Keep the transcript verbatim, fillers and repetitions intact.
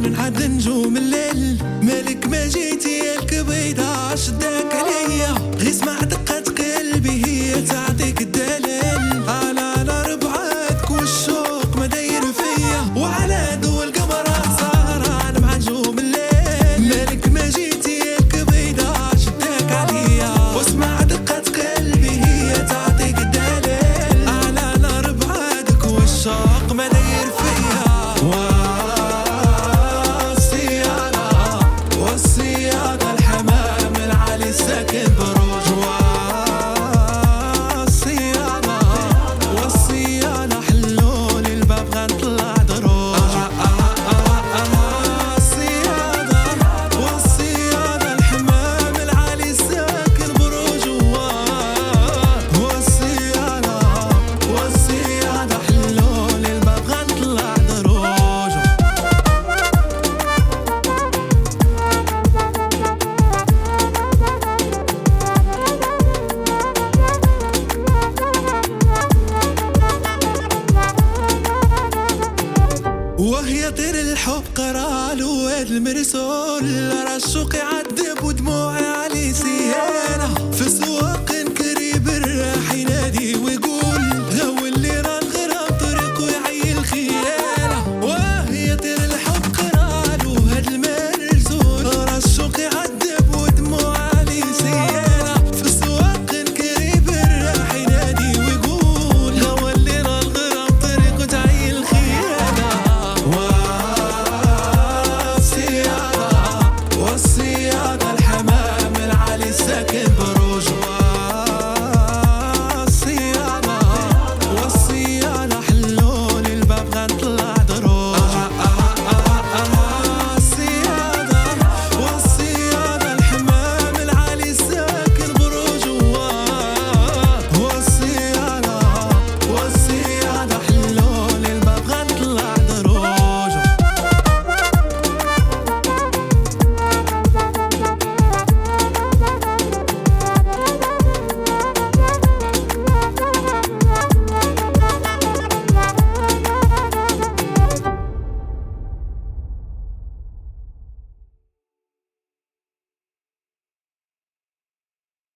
من حد نجوم الليل، مالك ما جيتي يا الكبيدة شداك عليا، غي اسمع دقة قلبي هي تعطيك الدليل، على نار بعادك والشوق ما داير فيا، وعلى ضو القمر سهران مع نجوم الليل، مالك ما جيتي يا الكبيدة شداك عليا، واسمع دقة قلبي هي تعطيك الدليل، على نار بعادك والشوق ما داير فيا. والصيادة الحمام العالي ساكن بروج، والصيادة والصيادة حلولي الباب غنطلع دروج، الصيادة والصيادة الحمام العالي ساكن بروج، والصيادة والصيادة حلولي الباب غنطلع دروج. وهي طير الحب قرالو واد المرسول، راه الشوق يعذب ودموعي علي سيانة في سواق